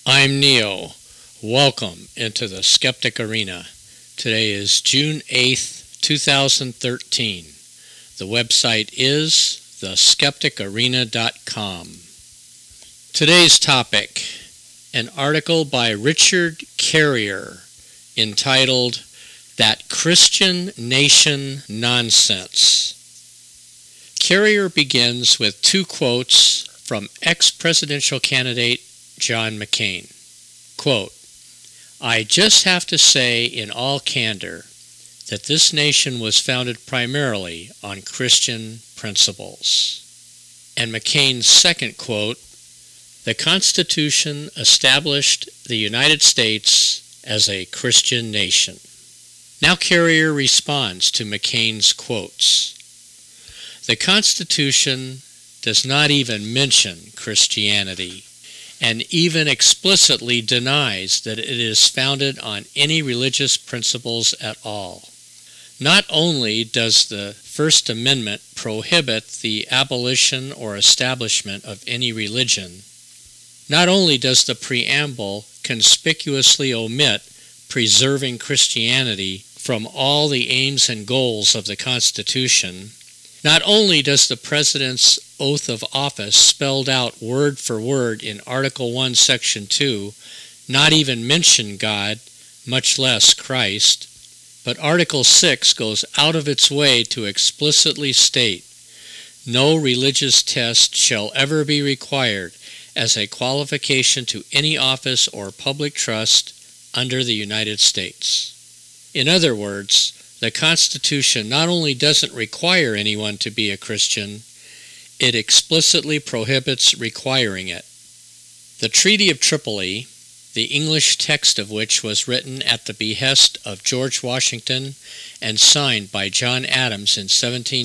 I'm Neo. Welcome into the Skeptic Arena. Today is June 8th, 2013. The website is theskepticarena.com. Today's topic, an article by Richard Carrier entitled That Christian Nation Nonsense. Carrier begins with two quotes from ex-presidential candidate John McCain. Quote, "I just have to say in all candor that this nation was founded primarily on Christian principles." And McCain's second quote, "The Constitution established the United States as a Christian nation." Now Carrier responds to McCain's quotes. The Constitution does not even mention Christianity, and even explicitly denies that it is founded on any religious principles at all. Not only does the First Amendment prohibit the abolition or establishment of any religion, not only does the preamble conspicuously omit preserving Christianity from all the aims and goals of the Constitution, not only does the President's oath of office spelled out word for word in Article 1, Section 2 not even mention God, much less Christ, but Article 6 goes out of its way to explicitly state, "No religious test shall ever be required as a qualification to any office or public trust under the United States." In other words, the Constitution not only doesn't require anyone to be a Christian, it explicitly prohibits requiring it. The Treaty of Tripoli, the English text of which was written at the behest of George Washington and signed by John Adams in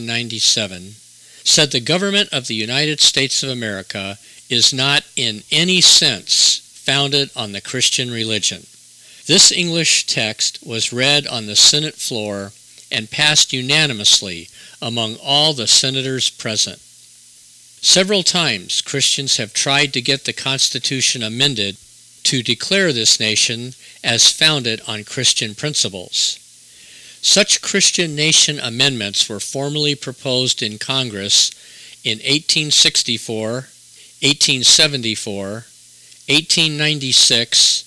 1797, said the government of the United States of America is not in any sense founded on the Christian religion. This English text was read on the Senate floor and passed unanimously among all the senators present. Several times Christians have tried to get the Constitution amended to declare this nation as founded on Christian principles. Such Christian nation amendments were formally proposed in Congress in 1864, 1874, 1896,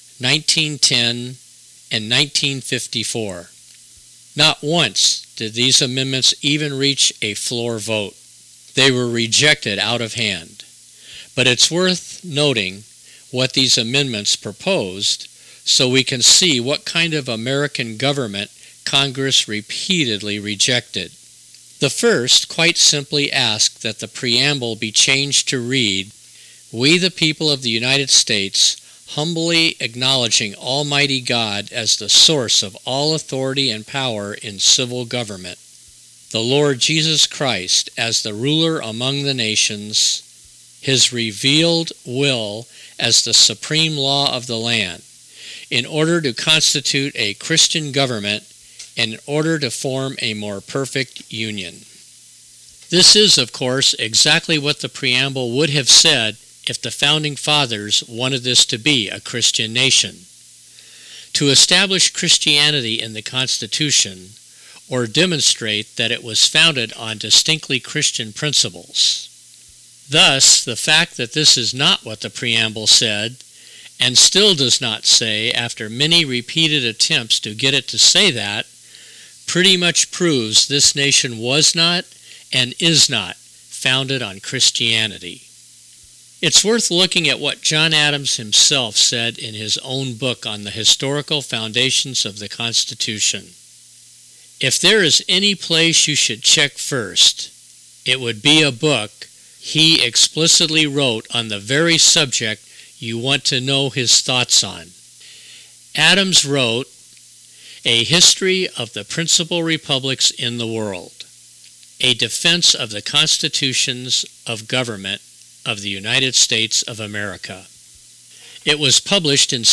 1910, and 1954. Not once did these amendments even reach a floor vote. They were rejected out of hand. But it's worth noting what these amendments proposed so we can see what kind of American government Congress repeatedly rejected. The first quite simply asked that the preamble be changed to read, "We the people of the United States, humbly acknowledging Almighty God as the source of all authority and power in civil government, the Lord Jesus Christ as the ruler among the nations, His revealed will as the supreme law of the land, in order to constitute a Christian government and in order to form a more perfect union." This is, of course, exactly what the preamble would have said if the Founding Fathers wanted this to be a Christian nation. To establish Christianity in the Constitution, or demonstrate that it was founded on distinctly Christian principles. Thus, the fact that this is not what the preamble said, and still does not say after many repeated attempts to get it to say that, pretty much proves this nation was not and is not founded on Christianity. It's worth looking at what John Adams himself said in his own book on the historical foundations of the Constitution. If there is any place you should check first, it would be a book he explicitly wrote on the very subject you want to know his thoughts on. Adams wrote, "A History of the Principal Republics in the World, a Defense of the Constitutions of Government of the United States of America." It was published in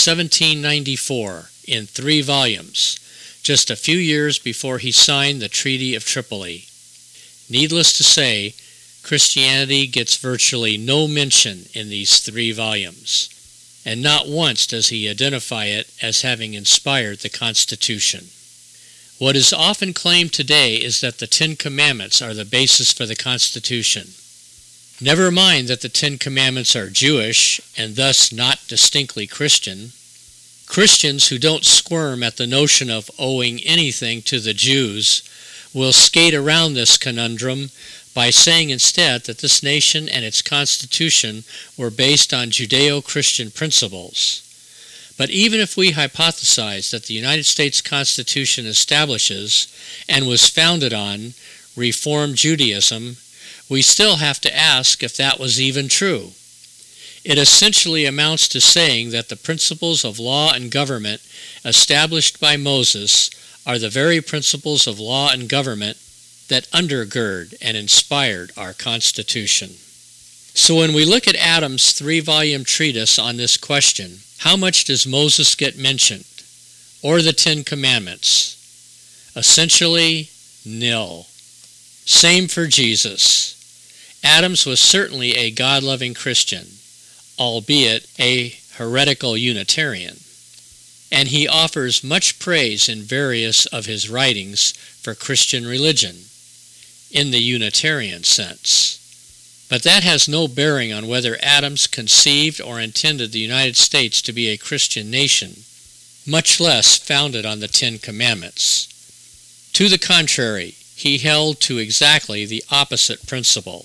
1794 in 3 volumes, just a few years before he signed the Treaty of Tripoli. Needless to say, Christianity gets virtually no mention in these 3 volumes. and not once does he identify it as having inspired the Constitution. What is often claimed today is that the Ten Commandments are the basis for the Constitution. Never mind that the Ten Commandments are Jewish and thus not distinctly Christian. Christians who don't squirm at the notion of owing anything to the Jews will skate around this conundrum by saying instead that this nation and its constitution were based on Judeo-Christian principles. But even if we hypothesize that the United States Constitution establishes and was founded on Reform Judaism, we still have to ask if that was even true. It essentially amounts to saying that the principles of law and government established by Moses are the very principles of law and government that undergird and inspired our Constitution. So when we look at Adams' 3-volume treatise on this question, how much does Moses get mentioned, or the Ten Commandments? Essentially, nil. Same for Jesus. Adams was certainly a God-loving Christian, albeit a heretical Unitarian, and he offers much praise in various of his writings for Christian religion, in the Unitarian sense. But that has no bearing on whether Adams conceived or intended the United States to be a Christian nation, much less founded on the Ten Commandments. To the contrary, he held to exactly the opposite principle.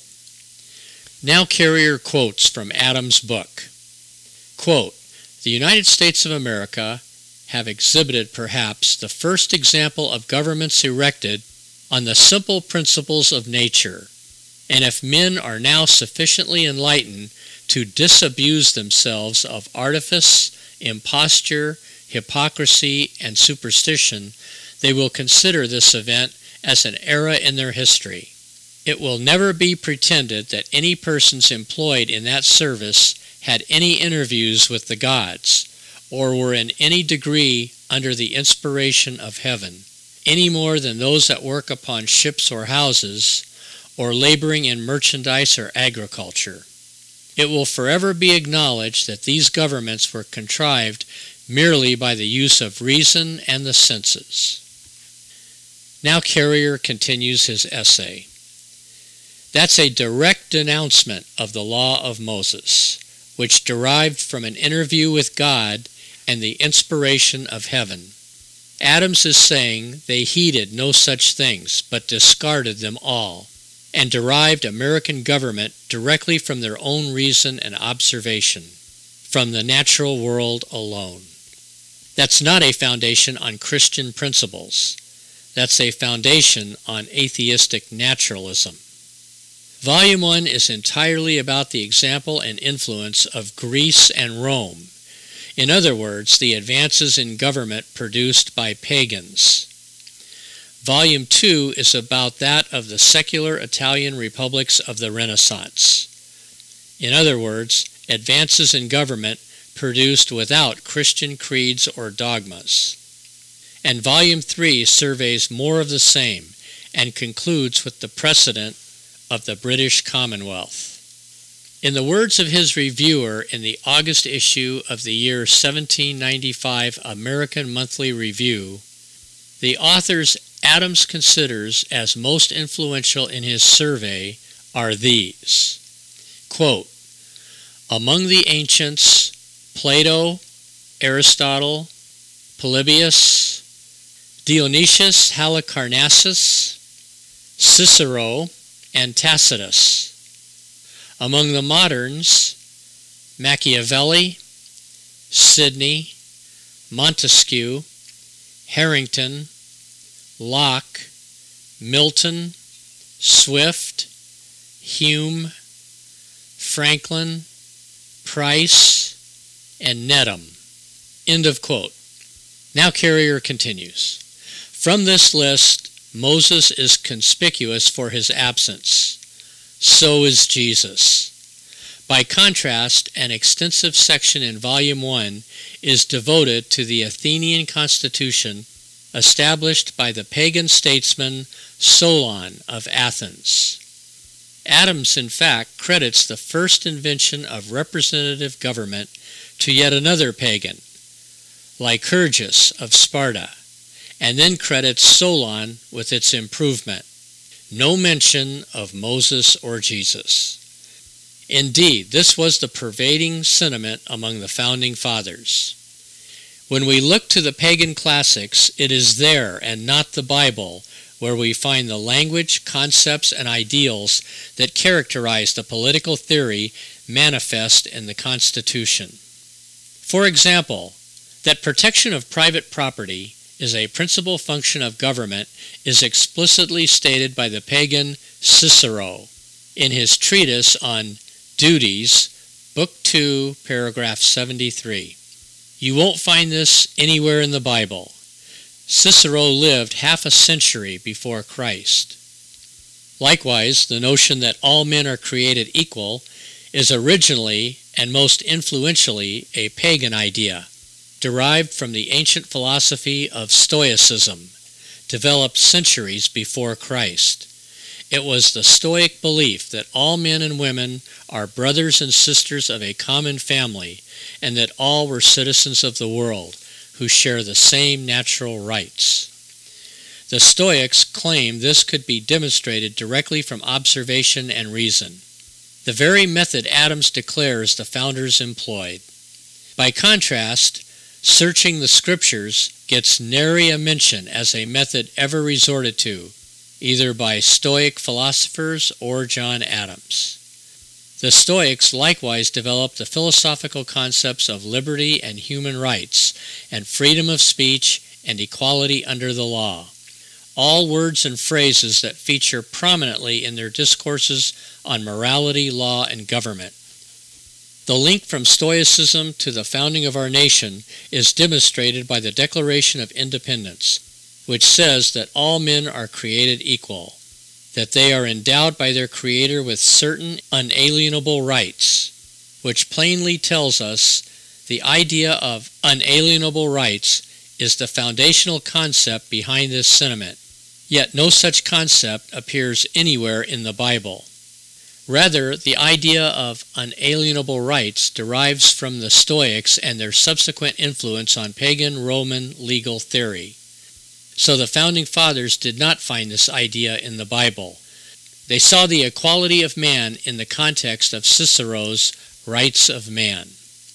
Now Carrier quotes from Adams' book. Quote, "The United States of America have exhibited perhaps the first example of governments erected on the simple principles of nature, and if men are now sufficiently enlightened to disabuse themselves of artifice, imposture, hypocrisy, and superstition, they will consider this event as an era in their history. It will never be pretended that any persons employed in that service had any interviews with the gods, or were in any degree under the inspiration of heaven, any more than those that work upon ships or houses, or laboring in merchandise or agriculture. It will forever be acknowledged that these governments were contrived merely by the use of reason and the senses." Now Carrier continues his essay. That's a direct denouncement of the law of Moses, which derived from an interview with God and the inspiration of heaven. Adams is saying they heeded no such things, but discarded them all, and derived American government directly from their own reason and observation, from the natural world alone. That's not a foundation on Christian principles. That's a foundation on atheistic naturalism. Volume 1 is entirely about the example and influence of Greece and Rome. In other words, the advances in government produced by pagans. Volume 2 is about that of the secular Italian republics of the Renaissance. In other words, advances in government produced without Christian creeds or dogmas. And Volume 3 surveys more of the same and concludes with the precedent of the British Commonwealth. In the words of his reviewer in the August issue of the year 1795 American Monthly Review, the authors Adams considers as most influential in his survey are these. Quote, "Among the ancients, Plato, Aristotle, Polybius, Dionysius Halicarnassus, Cicero, and Tacitus. Among the moderns, Machiavelli, Sidney, Montesquieu, Harrington, Locke, Milton, Swift, Hume, Franklin, Price, and Needham." End of quote. Now Carrier continues. From this list, Moses is conspicuous for his absence. So is Jesus. By contrast, an extensive section in Volume 1 is devoted to the Athenian constitution established by the pagan statesman Solon of Athens. Adams, in fact, credits the first invention of representative government to yet another pagan, Lycurgus of Sparta, and then credits Solon with its improvement. No mention of Moses or Jesus. Indeed, this was the pervading sentiment among the founding fathers. When we look to the pagan classics, it is there and not the Bible where we find the language, concepts, and ideals that characterize the political theory manifest in the Constitution. For example, that protection of private property is a principal function of government is explicitly stated by the pagan Cicero in his treatise on Duties, Book 2, paragraph 73. You won't find this anywhere in the Bible. Cicero lived half a century before Christ. Likewise, the notion that all men are created equal is originally and most influentially a pagan idea, derived from the ancient philosophy of Stoicism, developed centuries before Christ. It was the Stoic belief that all men and women are brothers and sisters of a common family, and that all were citizens of the world, who share the same natural rights. The Stoics claimed this could be demonstrated directly from observation and reason, the very method Adams declares the founders employed. By contrast, searching the scriptures gets nary a mention as a method ever resorted to, either by Stoic philosophers or John Adams. The Stoics likewise developed the philosophical concepts of liberty and human rights, and freedom of speech and equality under the law, all words and phrases that feature prominently in their discourses on morality, law, and government. The link from Stoicism to the founding of our nation is demonstrated by the Declaration of Independence, which says that all men are created equal, that they are endowed by their Creator with certain unalienable rights, which plainly tells us the idea of unalienable rights is the foundational concept behind this sentiment. Yet no such concept appears anywhere in the Bible. Rather, the idea of unalienable rights derives from the Stoics and their subsequent influence on pagan Roman legal theory. So the Founding Fathers did not find this idea in the Bible. They saw the equality of man in the context of Cicero's Rights of Man.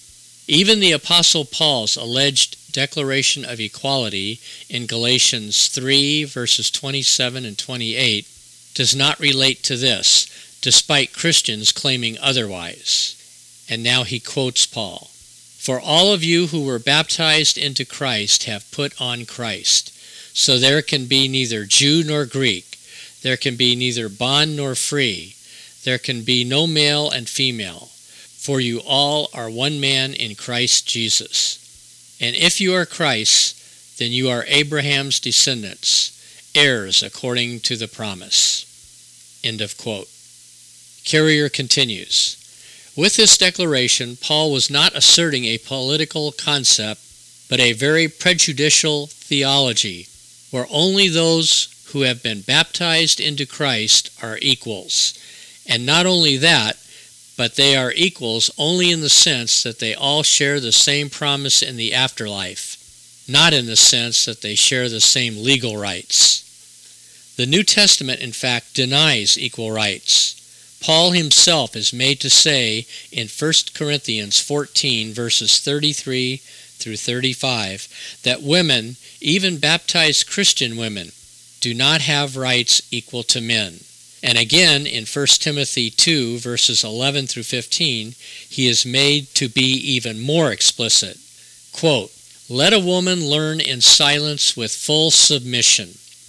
Even the Apostle Paul's alleged declaration of equality in Galatians 3, verses 27 and 28 does not relate to this, despite Christians claiming otherwise. And now he quotes Paul. For all of you who were baptized into Christ have put on Christ. So there can be neither Jew nor Greek. There can be neither bond nor free. There can be no male and female. For you all are one man in Christ Jesus. And if you are Christ's, then you are Abraham's descendants, heirs according to the promise. End of quote. Carrier continues, with this declaration, Paul was not asserting a political concept, but a very prejudicial theology, where only those who have been baptized into Christ are equals. And not only that, but they are equals only in the sense that they all share the same promise in the afterlife, not in the sense that they share the same legal rights. The New Testament, in fact, denies equal rights. Paul himself is made to say in 1 Corinthians 14, verses 33 through 35, that women, even baptized Christian women, do not have rights equal to men. And again, in 1 Timothy 2, verses 11 through 15, he is made to be even more explicit. Quote, let a woman learn in silence with full submission.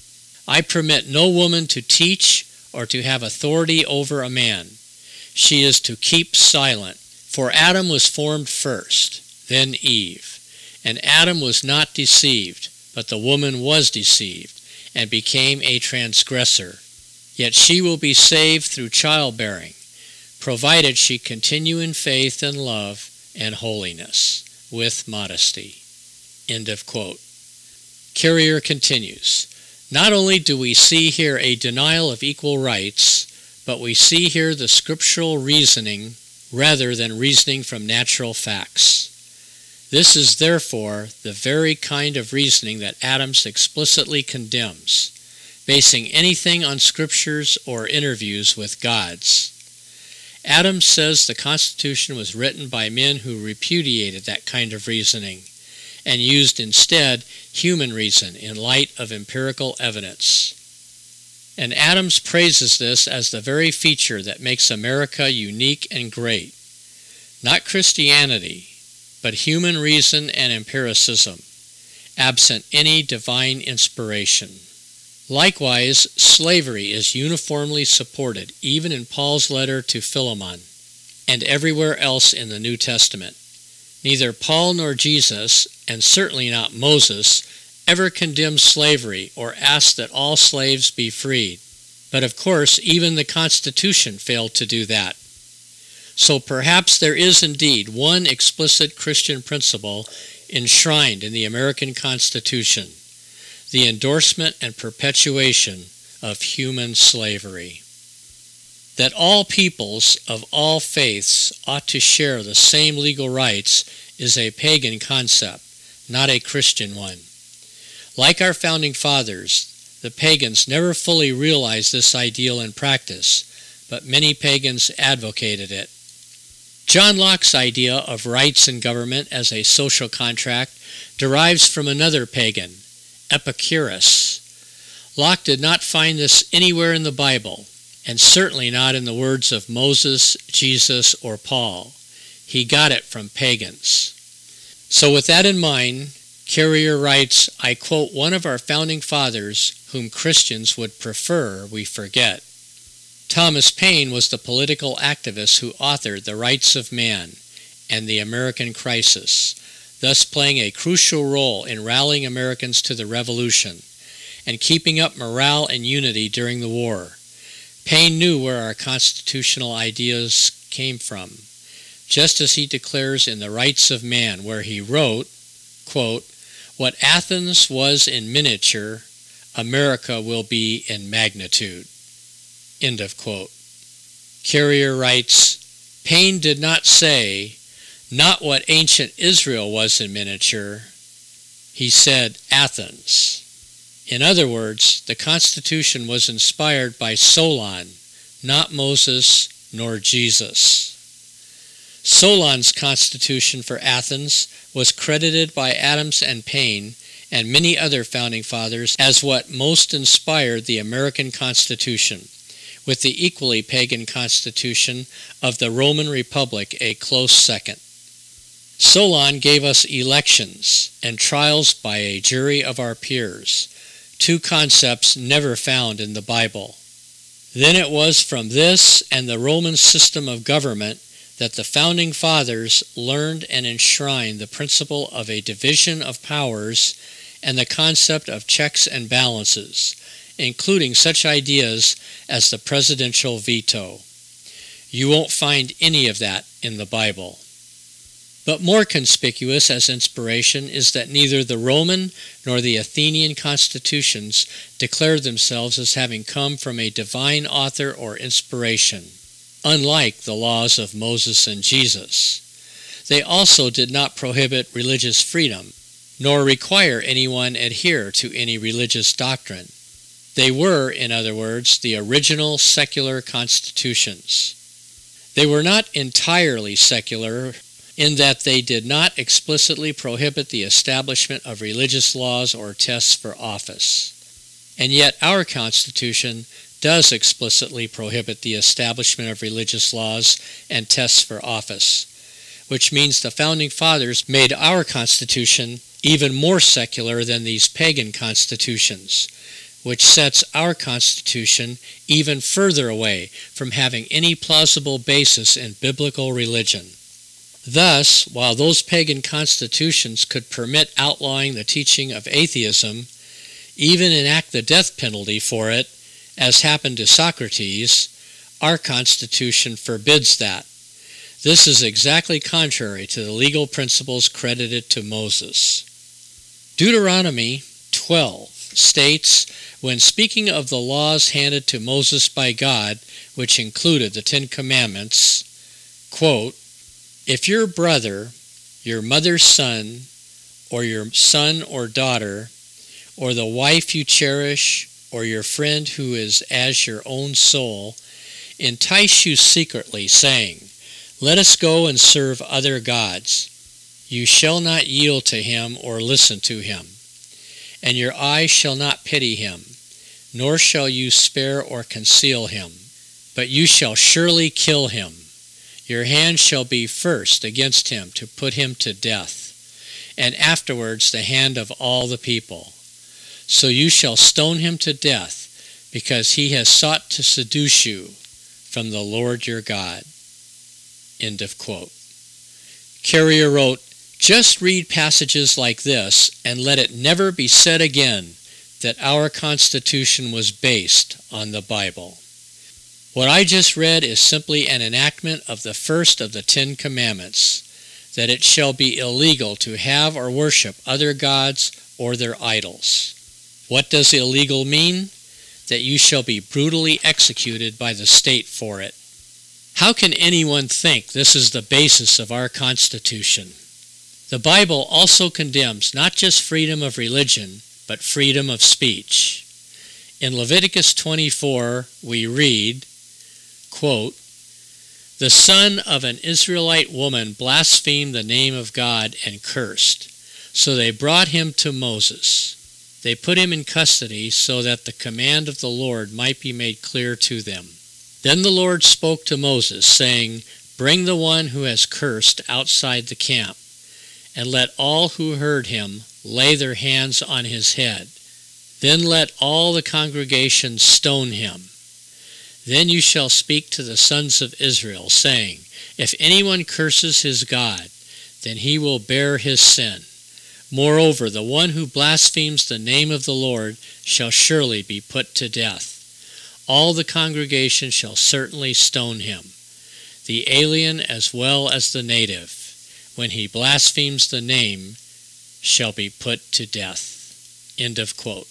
I permit no woman to teach or to have authority over a man. She is to keep silent. For Adam was formed first, then Eve. And Adam was not deceived, but the woman was deceived, and became a transgressor. Yet she will be saved through childbearing, provided she continue in faith and love and holiness, with modesty. End of quote. Carrier continues, not only do we see here a denial of equal rights, but we see here the scriptural reasoning rather than reasoning from natural facts. This is therefore the very kind of reasoning that Adams explicitly condemns, basing anything on scriptures or interviews with gods. Adams says the Constitution was written by men who repudiated that kind of reasoning and used instead human reason in light of empirical evidence. And Adams praises this as the very feature that makes America unique and great. Not Christianity, but human reason and empiricism, absent any divine inspiration. Likewise, slavery is uniformly supported, even in Paul's letter to Philemon, and everywhere else in the New Testament. Neither Paul nor Jesus, and certainly not Moses, ever condemned slavery or asked that all slaves be freed. But of course, even the Constitution failed to do that. So perhaps there is indeed one explicit Christian principle enshrined in the American Constitution: the endorsement and perpetuation of human slavery. That all peoples of all faiths ought to share the same legal rights is a pagan concept, not a Christian one. Like our founding fathers, the pagans never fully realized this ideal in practice, but many pagans advocated it. John Locke's idea of rights in government as a social contract derives from another pagan, Epicurus. Locke did not find this anywhere in the Bible, and certainly not in the words of Moses, Jesus, or Paul. He got it from pagans. So with that in mind, Carrier writes, I quote one of our founding fathers whom Christians would prefer we forget. Thomas Paine was the political activist who authored The Rights of Man and the American Crisis, thus playing a crucial role in rallying Americans to the Revolution and keeping up morale and unity during the war. Paine knew where our constitutional ideas came from, just as he declares in The Rights of Man, where he wrote, quote, what Athens was in miniature, America will be in magnitude. End of quote. Carrier writes, Paine did not say, not what ancient Israel was in miniature. He said Athens. In other words, the Constitution was inspired by Solon, not Moses nor Jesus. Solon's Constitution for Athens was credited by Adams and Paine and many other founding fathers as what most inspired the American Constitution, with the equally pagan Constitution of the Roman Republic a close second. Solon gave us elections and trials by a jury of our peers, two concepts never found in the Bible. Then it was from this and the Roman system of government that the founding fathers learned and enshrined the principle of a division of powers and the concept of checks and balances, including such ideas as the presidential veto. You won't find any of that in the Bible. But more conspicuous as inspiration is that neither the Roman nor the Athenian constitutions declared themselves as having come from a divine author or inspiration, unlike the laws of Moses and Jesus. They also did not prohibit religious freedom, nor require anyone adhere to any religious doctrine. They were, in other words, the original secular constitutions. They were not entirely secular in that they did not explicitly prohibit the establishment of religious laws or tests for office. And yet our Constitution does explicitly prohibit the establishment of religious laws and tests for office, which means the Founding Fathers made our Constitution even more secular than these pagan constitutions, which sets our Constitution even further away from having any plausible basis in biblical religion. Thus, while those pagan constitutions could permit outlawing the teaching of atheism, even enact the death penalty for it, as happened to Socrates, our Constitution forbids that. This is exactly contrary to the legal principles credited to Moses. Deuteronomy 12 states, when speaking of the laws handed to Moses by God, which included the Ten Commandments, quote, "If your brother, your mother's son, or your son or daughter, or the wife you cherish, or your friend who is as your own soul, entice you secretly, saying, 'Let us go and serve other gods,' you shall not yield to him or listen to him, and your eye shall not pity him, nor shall you spare or conceal him, but you shall surely kill him. Your hand shall be first against him to put him to death, and afterwards the hand of all the people. So you shall stone him to death, because he has sought to seduce you from the Lord your God." End of quote. Carrier wrote, "Just read passages like this and let it never be said again that our Constitution was based on the Bible. What I just read is simply an enactment of the first of the 10 Commandments, that it shall be illegal to have or worship other gods or their idols. What does illegal mean? That you shall be brutally executed by the state for it. How can anyone think this is the basis of our Constitution? The Bible also condemns not just freedom of religion, but freedom of speech. In Leviticus 24, we read, quote, "The son of an Israelite woman blasphemed the name of God and cursed. So they brought him to Moses. They put him in custody so that the command of the Lord might be made clear to them. Then the Lord spoke to Moses, saying, 'Bring the one who has cursed outside the camp, and let all who heard him lay their hands on his head. Then let all the congregation stone him. Then you shall speak to the sons of Israel, saying, If anyone curses his God, then he will bear his sin. Moreover, the one who blasphemes the name of the Lord shall surely be put to death. All the congregation shall certainly stone him, the alien as well as the native. When he blasphemes the name, shall be put to death." End of quote.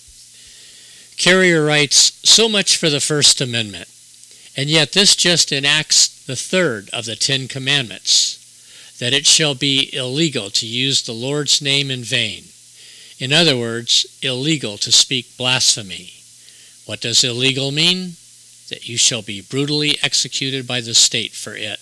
Carrier writes, "So much for the First Amendment. And yet this just enacts the third of the 10 Commandments, that it shall be illegal to use the Lord's name in vain. In other words, illegal to speak blasphemy. What does illegal mean? That you shall be brutally executed by the state for it.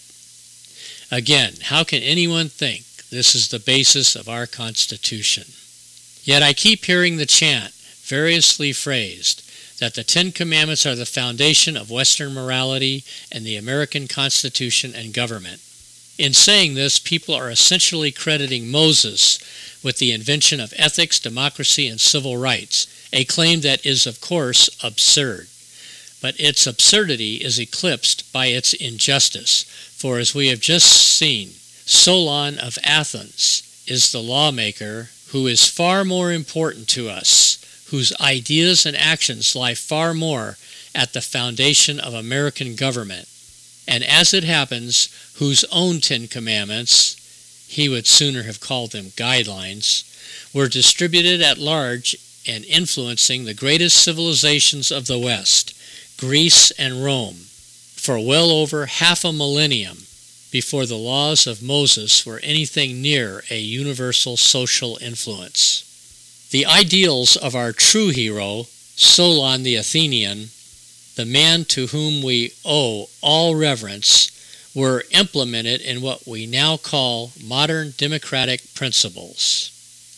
Again, how can anyone think this is the basis of our Constitution? Yet I keep hearing the chant, variously phrased, that the 10 Commandments are the foundation of Western morality and the American Constitution and government. In saying this, people are essentially crediting Moses with the invention of ethics, democracy, and civil rights, a claim that is, of course, absurd. But its absurdity is eclipsed by its injustice, for as we have just seen, Solon of Athens is the lawmaker who is far more important to us, whose ideas and actions lie far more at the foundation of American government, and as it happens, whose own 10 Commandments, he would sooner have called them guidelines, were distributed at large and influencing the greatest civilizations of the West, Greece and Rome, for well over half a millennium before the laws of Moses were anything near a universal social influence. The ideals of our true hero, Solon the Athenian, the man to whom we owe all reverence, were implemented in what we now call modern democratic principles.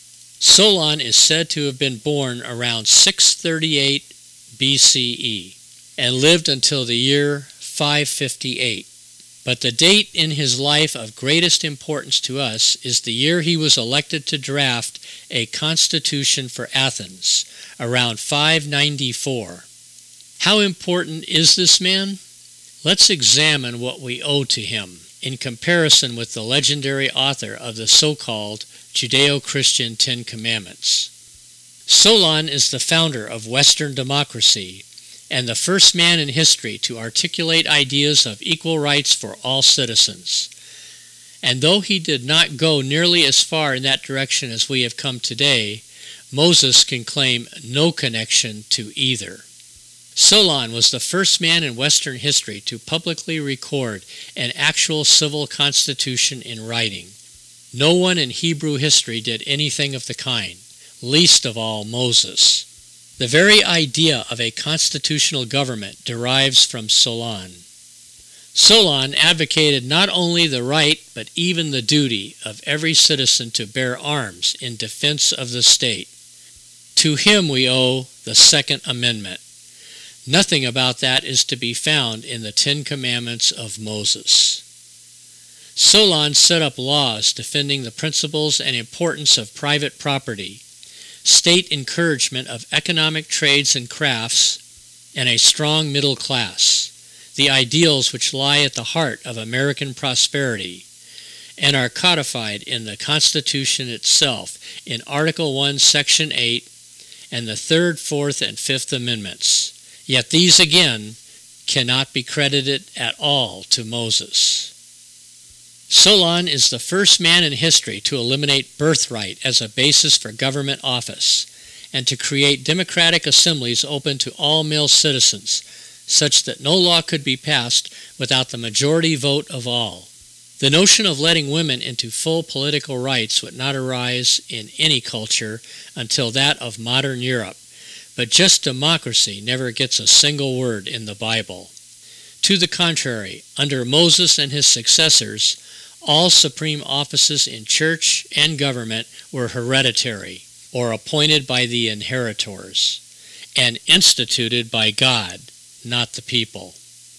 Solon is said to have been born around 638 BCE and lived until the year 558. But the date in his life of greatest importance to us is the year he was elected to draft a constitution for Athens, around 594. How important is this man? Let's examine what we owe to him in comparison with the legendary author of the so-called Judeo-Christian 10 Commandments. Solon is the founder of Western democracy and the first man in history to articulate ideas of equal rights for all citizens. And though he did not go nearly as far in that direction as we have come today, Moses can claim no connection to either. Solon was the first man in Western history to publicly record an actual civil constitution in writing. No one in Hebrew history did anything of the kind, least of all Moses. The very idea of a constitutional government derives from Solon. Solon advocated not only the right but even the duty of every citizen to bear arms in defense of the state. To him we owe the Second Amendment. Nothing about that is to be found in the Ten Commandments of Moses. Solon set up laws defending the principles and importance of private property, state encouragement of economic trades and crafts, and a strong middle class, the ideals which lie at the heart of American prosperity, and are codified in the Constitution itself in Article 1, Section 8, and the 3rd, 4th, and 5th Amendments. Yet these again cannot be credited at all to Moses. Solon is the first man in history to eliminate birthright as a basis for government office and to create democratic assemblies open to all male citizens, such that no law could be passed without the majority vote of all. The notion of letting women into full political rights would not arise in any culture until that of modern Europe. But just democracy never gets a single word in the Bible. To the contrary, under Moses and his successors, all supreme offices in church and government were hereditary, or appointed by the inheritors, and instituted by God, not the people.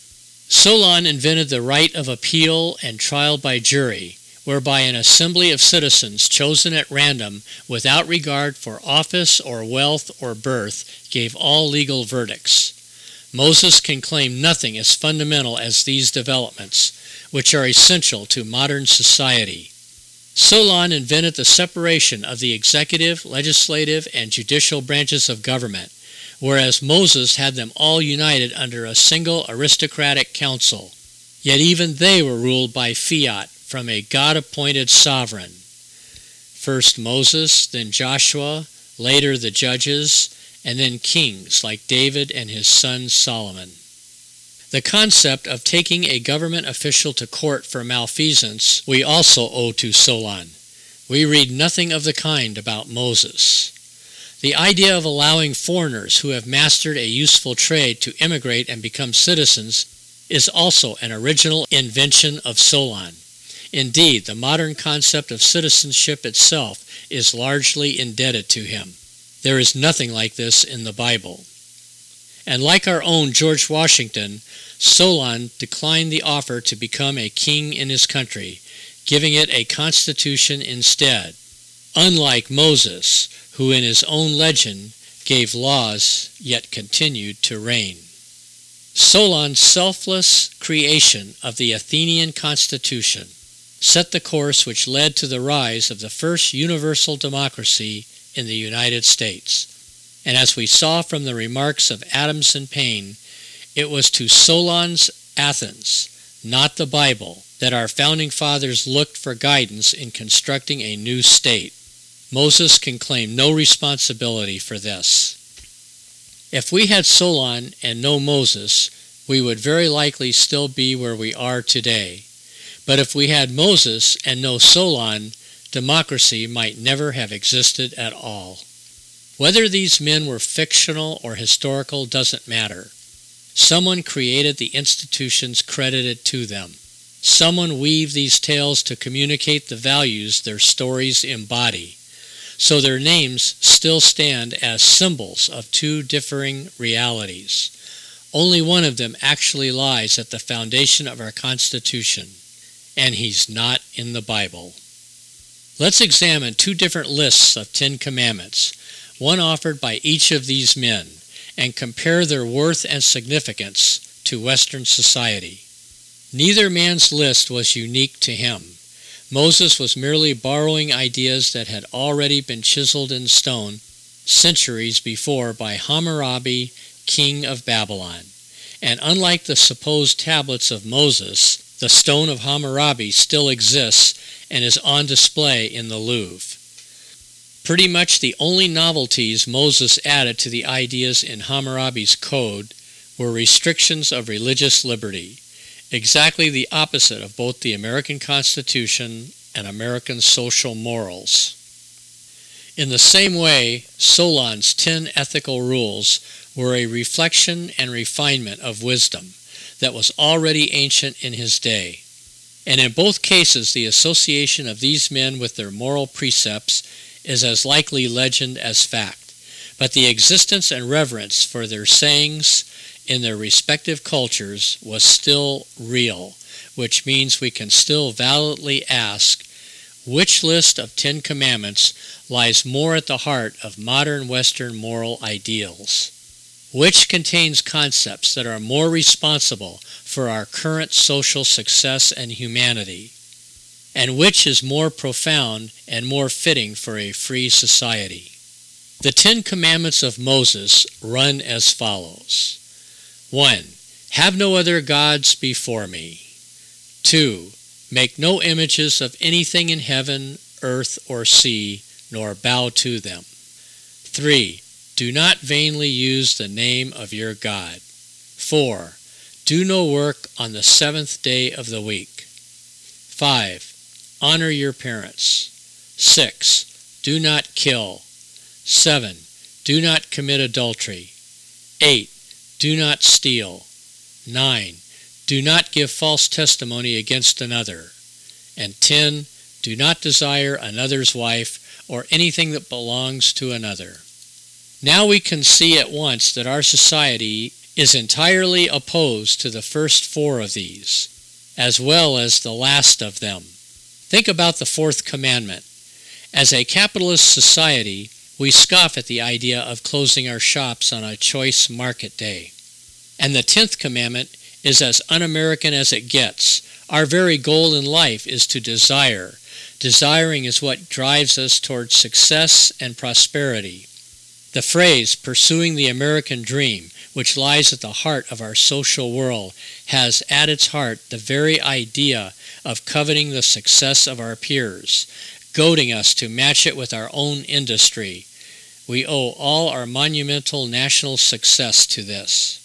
Solon invented the right of appeal and trial by jury, whereby an assembly of citizens chosen at random without regard for office or wealth or birth gave all legal verdicts. Moses can claim nothing as fundamental as these developments, which are essential to modern society. Solon invented the separation of the executive, legislative, and judicial branches of government, whereas Moses had them all united under a single aristocratic council. Yet even they were ruled by fiat from a God-appointed sovereign. First Moses, then Joshua, later the judges, and then kings like David and his son Solomon. The concept of taking a government official to court for malfeasance we also owe to Solon. We read nothing of the kind about Moses. The idea of allowing foreigners who have mastered a useful trade to immigrate and become citizens is also an original invention of Solon. Indeed, the modern concept of citizenship itself is largely indebted to him. There is nothing like this in the Bible. And like our own George Washington, Solon declined the offer to become a king in his country, giving it a constitution instead, unlike Moses, who in his own legend gave laws yet continued to reign. Solon's selfless creation of the Athenian constitution set the course which led to the rise of the first universal democracy in the United States. And as we saw from the remarks of Adams and Paine, it was to Solon's Athens, not the Bible, that our founding fathers looked for guidance in constructing a new state. Moses can claim no responsibility for this. If we had Solon and no Moses, we would very likely still be where we are today. But if we had Moses and no Solon, democracy might never have existed at all. Whether these men were fictional or historical doesn't matter. Someone created the institutions credited to them. Someone weaved these tales to communicate the values their stories embody. So their names still stand as symbols of two differing realities. Only one of them actually lies at the foundation of our Constitution, and he's not in the Bible. Let's examine two different lists of 10 Commandments, one offered by each of these men, and compare their worth and significance to Western society. Neither man's list was unique to him. Moses was merely borrowing ideas that had already been chiseled in stone centuries before by Hammurabi, king of Babylon. And unlike the supposed tablets of Moses, the stone of Hammurabi still exists and is on display in the Louvre. Pretty much the only novelties Moses added to the ideas in Hammurabi's code were restrictions of religious liberty, exactly the opposite of both the American Constitution and American social morals. In the same way, Solon's 10 ethical rules were a reflection and refinement of wisdom that was already ancient in his day. And in both cases, the association of these men with their moral precepts is as likely legend as fact. But the existence and reverence for their sayings in their respective cultures was still real, which means we can still validly ask, which list of 10 commandments lies more at the heart of modern Western moral ideals? Which contains concepts that are more responsible for our current social success and humanity? And which is more profound and more fitting for a free society? The 10 Commandments of Moses run as follows. 1. Have no other gods before me. 2. Make no images of anything in heaven, earth, or sea, nor bow to them. 3. Do not vainly use the name of your God. 4. Do no work on the seventh day of the week. 5. Honor your parents. 6. Do not kill. 7. Do not commit adultery. 8. Do not steal. 9. Do not give false testimony against another. And 10. Do not desire another's wife or anything that belongs to another. Now we can see at once that our society is entirely opposed to the first 4 of these, as well as the last of them. Think about the 4th commandment. As a capitalist society, we scoff at the idea of closing our shops on a choice market day. And the 10th commandment is as un-American as it gets. Our very goal in life is to desire. Desiring is what drives us towards success and prosperity. The phrase, pursuing the American dream, which lies at the heart of our social world, has at its heart the very idea of coveting the success of our peers, goading us to match it with our own industry. We owe all our monumental national success to this.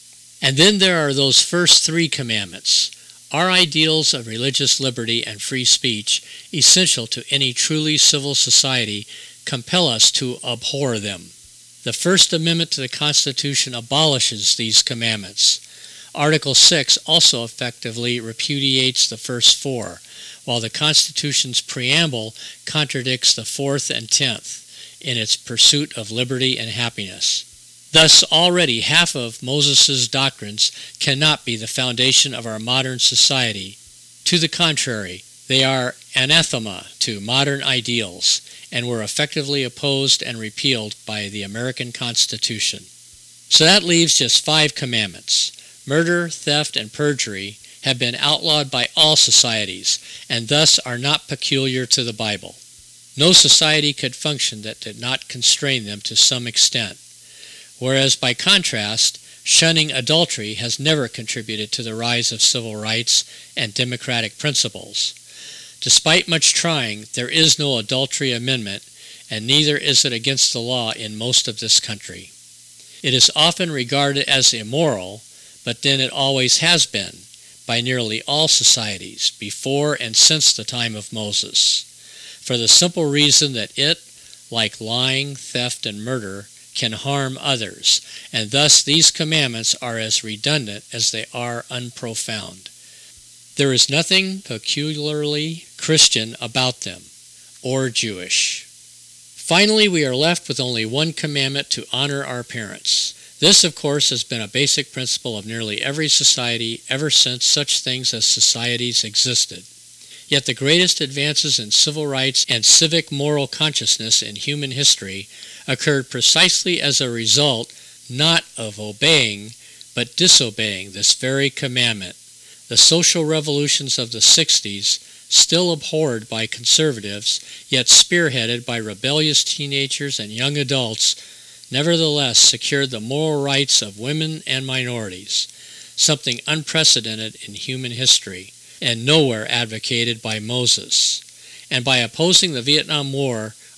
And then there are those first 3 commandments, our ideals of religious liberty and free speech, essential to any truly civil society, compel us to abhor them. The First Amendment to the Constitution abolishes these commandments. Article 6 also effectively repudiates the first 4, while the Constitution's preamble contradicts the 4th and 10th in its pursuit of liberty and happiness. Thus, already half of Moses' doctrines cannot be the foundation of our modern society. To the contrary, they are anathema to modern ideals and were effectively opposed and repealed by the American Constitution. So that leaves just 5 commandments. Murder, theft, and perjury have been outlawed by all societies and thus are not peculiar to the Bible. No society could function that did not constrain them to some extent. Whereas by contrast, shunning adultery has never contributed to the rise of civil rights and democratic principles. Despite much trying, there is no adultery amendment, and neither is it against the law in most of this country. It is often regarded as immoral, but then it always has been, by nearly all societies, before and since the time of Moses, for the simple reason that it, like lying, theft, and murder, can harm others, and thus these commandments are as redundant as they are unprofound. There is nothing peculiarly Christian about them, or Jewish. Finally, we are left with only one commandment to honor our parents. This, of course, has been a basic principle of nearly every society ever since such things as societies existed. Yet the greatest advances in civil rights and civic moral consciousness in human history occurred precisely as a result not of obeying, but disobeying this very commandment. The social revolutions of the 60s, still abhorred by conservatives, yet spearheaded by rebellious teenagers and young adults, nevertheless secured the moral rights of women and minorities, something unprecedented in human history, and nowhere advocated by Moses. And by opposing the Vietnam War,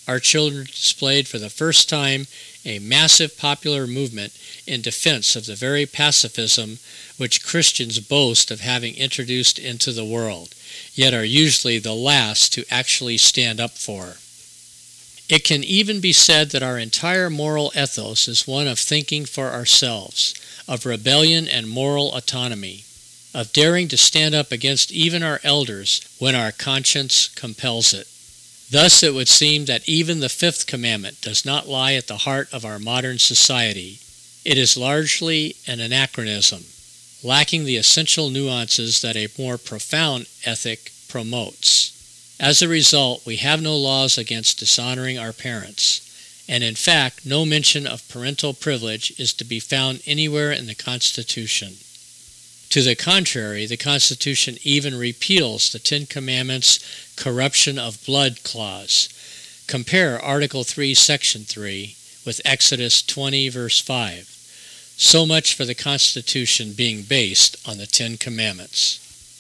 our children displayed for the first time a massive popular movement in defense of the very pacifism which Christians boast of having introduced into the world, yet are usually the last to actually stand up for. It can even be said that our entire moral ethos is one of thinking for ourselves, of rebellion and moral autonomy, of daring to stand up against even our elders when our conscience compels it. Thus it would seem that even the fifth commandment does not lie at the heart of our modern society. It is largely an anachronism, lacking the essential nuances that a more profound ethic promotes. As a result, we have no laws against dishonoring our parents, and in fact, no mention of parental privilege is to be found anywhere in the Constitution. To the contrary, the Constitution even repeals the Ten Commandments' corruption of blood clause. Compare Article 3, Section 3 with Exodus 20, verse 5. So much for the Constitution being based on the Ten Commandments.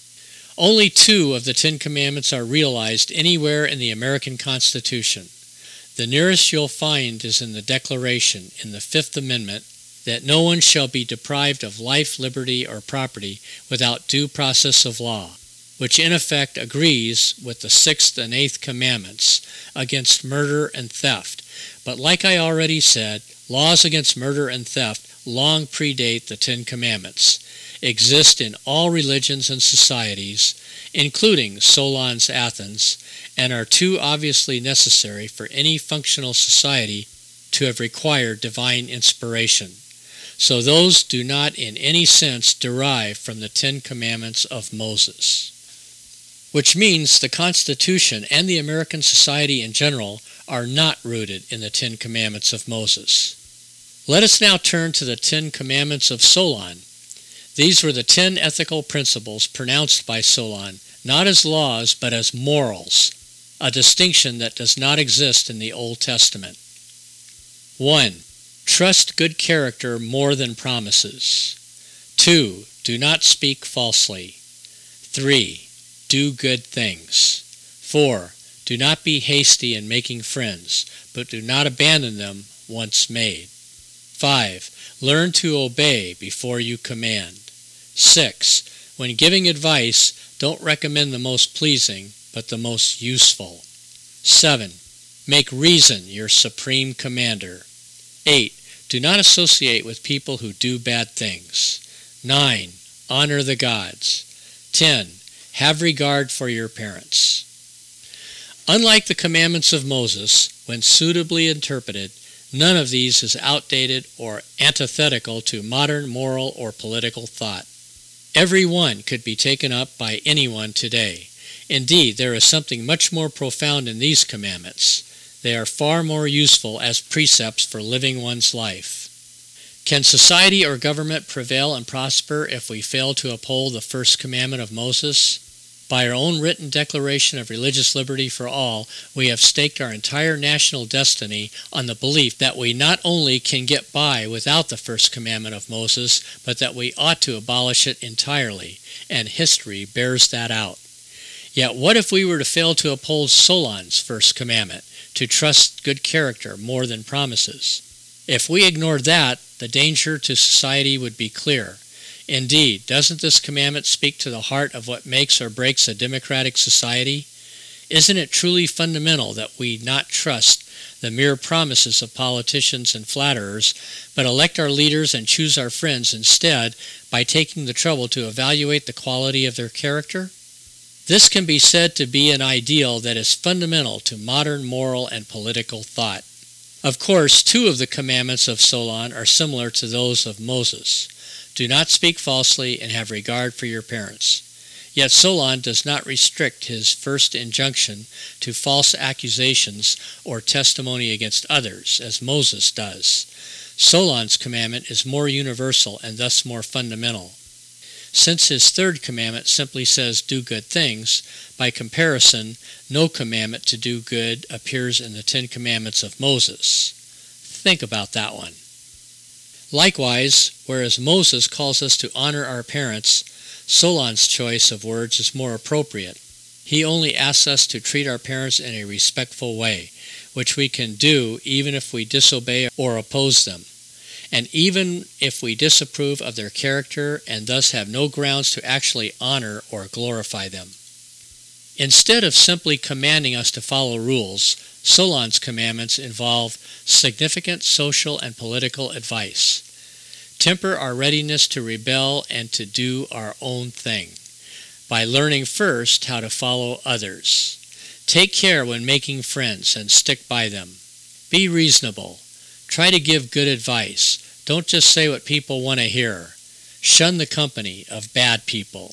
Only 2 of the Ten Commandments are realized anywhere in the American Constitution. The nearest you'll find is in the Declaration in the Fifth Amendment that no one shall be deprived of life, liberty, or property without due process of law, which in effect agrees with the Sixth and Eighth Commandments against murder and theft. But like I already said, laws against murder and theft long predate the Ten Commandments, exist in all religions and societies, including Solon's Athens, and are too obviously necessary for any functional society to have required divine inspiration. So those do not in any sense derive from the Ten Commandments of Moses. Which means the Constitution and the American society in general are not rooted in the Ten Commandments of Moses. Let us now turn to the Ten Commandments of Solon. These were the 10 ethical principles pronounced by Solon, not as laws but as morals, a distinction that does not exist in the Old Testament. 1. Trust good character more than promises. 2. Do not speak falsely. 3. Do good things. 4. Do not be hasty in making friends, but do not abandon them once made. 5. Learn to obey before you command. 6. When giving advice, don't recommend the most pleasing, but the most useful. 7. Make reason your supreme commander. 8. Do not associate with people who do bad things. 9. Honor the gods. 10. Have regard for your parents. Unlike the commandments of Moses, when suitably interpreted, none of these is outdated or antithetical to modern moral or political thought. Every one could be taken up by anyone today. Indeed, there is something much more profound in these commandments. They are far more useful as precepts for living one's life. Can society or government prevail and prosper if we fail to uphold the first commandment of Moses? By our own written declaration of religious liberty for all, we have staked our entire national destiny on the belief that we not only can get by without the first commandment of Moses, but that we ought to abolish it entirely, and history bears that out. Yet what if we were to fail to uphold Solon's first commandment, to trust good character more than promises? If we ignored that, the danger to society would be clear. Indeed, doesn't this commandment speak to the heart of what makes or breaks a democratic society? Isn't it truly fundamental that we not trust the mere promises of politicians and flatterers, but elect our leaders and choose our friends instead by taking the trouble to evaluate the quality of their character? This can be said to be an ideal that is fundamental to modern moral and political thought. Of course, 2 of the commandments of Solon are similar to those of Moses. Do not speak falsely and have regard for your parents. Yet Solon does not restrict his first injunction to false accusations or testimony against others, as Moses does. Solon's commandment is more universal and thus more fundamental. Since his third commandment simply says, do good things, by comparison, no commandment to do good appears in the 10 Commandments of Moses. Think about that one. Likewise, whereas Moses calls us to honor our parents, Solon's choice of words is more appropriate. He only asks us to treat our parents in a respectful way, which we can do even if we disobey or oppose them, and even if we disapprove of their character and thus have no grounds to actually honor or glorify them. Instead of simply commanding us to follow rules, Solon's commandments involve significant social and political advice. Temper our readiness to rebel and to do our own thing by learning first how to follow others. Take care when making friends and stick by them. Be reasonable. Try to give good advice. Don't just say what people want to hear. Shun the company of bad people.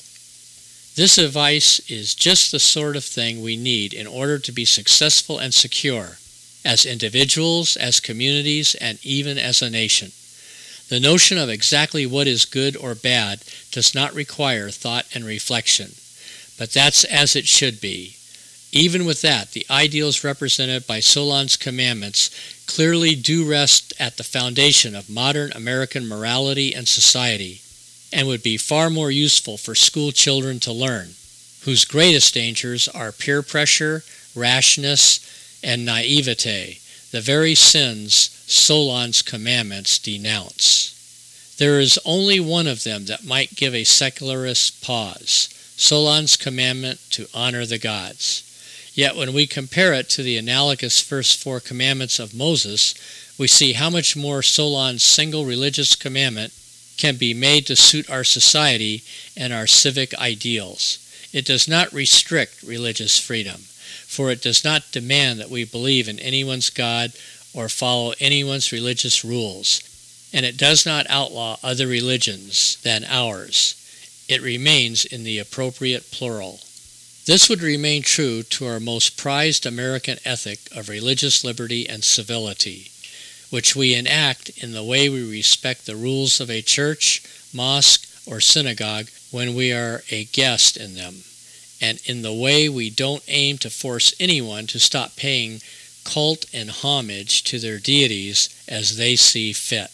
This advice is just the sort of thing we need in order to be successful and secure, as individuals, as communities, and even as a nation. The notion of exactly what is good or bad does not require thought and reflection, but that's as it should be. Even with that, the ideals represented by Solon's commandments clearly do rest at the foundation of modern American morality and society, and would be far more useful for school children to learn, whose greatest dangers are peer pressure, rashness, and naivete, the very sins Solon's commandments denounce. There is only one of them that might give a secularist pause, Solon's commandment to honor the gods. Yet when we compare it to the analogous first 4 commandments of Moses, we see how much more Solon's single religious commandment can be made to suit our society and our civic ideals. It does not restrict religious freedom, for it does not demand that we believe in anyone's God or follow anyone's religious rules, and it does not outlaw other religions than ours. It remains in the appropriate plural. This would remain true to our most prized American ethic of religious liberty and civility, which we enact in the way we respect the rules of a church, mosque, or synagogue when we are a guest in them, and in the way we don't aim to force anyone to stop paying cult and homage to their deities as they see fit,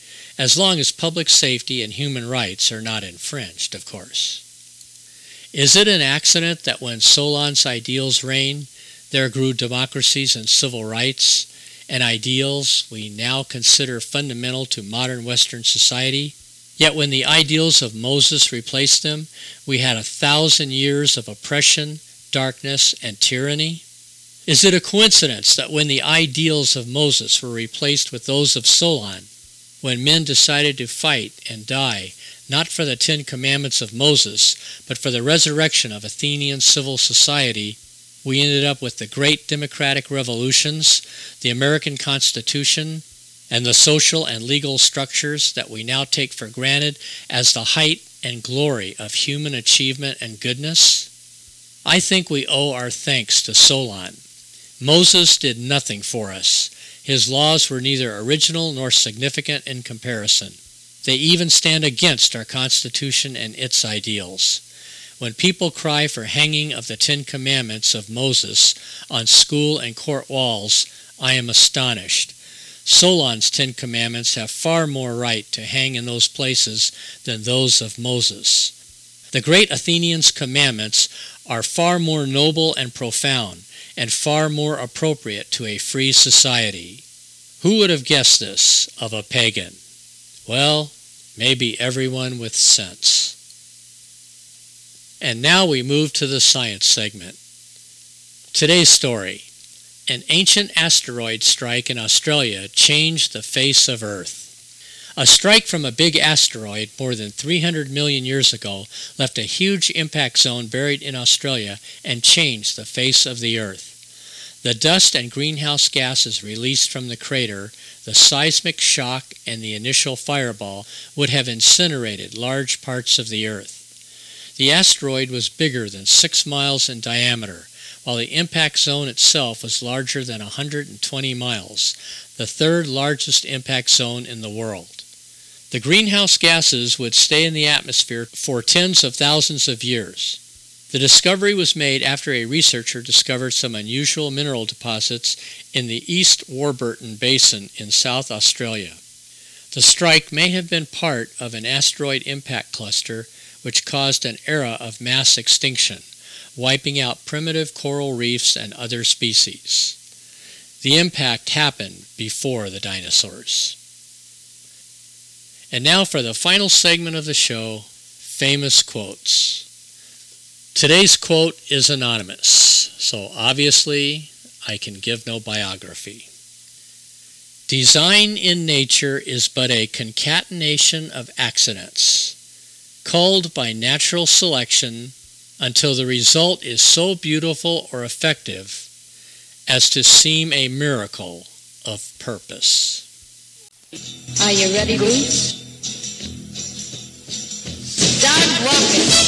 as long as public safety and human rights are not infringed, of course. Is it an accident that when Solon's ideals reigned, there grew democracies and civil rights, and ideals we now consider fundamental to modern Western society? Yet when the ideals of Moses replaced them, we had 1,000 years of oppression, darkness, and tyranny? Is it a coincidence that when the ideals of Moses were replaced with those of Solon, when men decided to fight and die, not for the 10 Commandments of Moses, but for the resurrection of Athenian civil society, we ended up with the great democratic revolutions, the American Constitution, and the social and legal structures that we now take for granted as the height and glory of human achievement and goodness? I think we owe our thanks to Solon. Moses did nothing for us. His laws were neither original nor significant in comparison. They even stand against our Constitution and its ideals. When people cry for hanging of the 10 Commandments of Moses on school and court walls, I am astonished. Solon's 10 Commandments have far more right to hang in those places than those of Moses. The great Athenians' commandments are far more noble and profound, and far more appropriate to a free society. Who would have guessed this of a pagan? Well, maybe everyone with sense. And now we move to the science segment. Today's story. An ancient asteroid strike in Australia changed the face of Earth. A strike from a big asteroid more than 300 million years ago left a huge impact zone buried in Australia and changed the face of the Earth. The dust and greenhouse gases released from the crater, the seismic shock, and the initial fireball would have incinerated large parts of the Earth. The asteroid was bigger than 6 miles in diameter, while the impact zone itself was larger than 120 miles, the third largest impact zone in the world. The greenhouse gases would stay in the atmosphere for tens of thousands of years. The discovery was made after a researcher discovered some unusual mineral deposits in the East Warburton Basin in South Australia. The strike may have been part of an asteroid impact cluster which caused an era of mass extinction, wiping out primitive coral reefs and other species. The impact happened before the dinosaurs. And now for the final segment of the show, famous quotes. Today's quote is anonymous, so obviously I can give no biography. Design in nature is but a concatenation of accidents, culled by natural selection until the result is so beautiful or effective as to seem a miracle of purpose. Are you ready, Bruce? Start walking.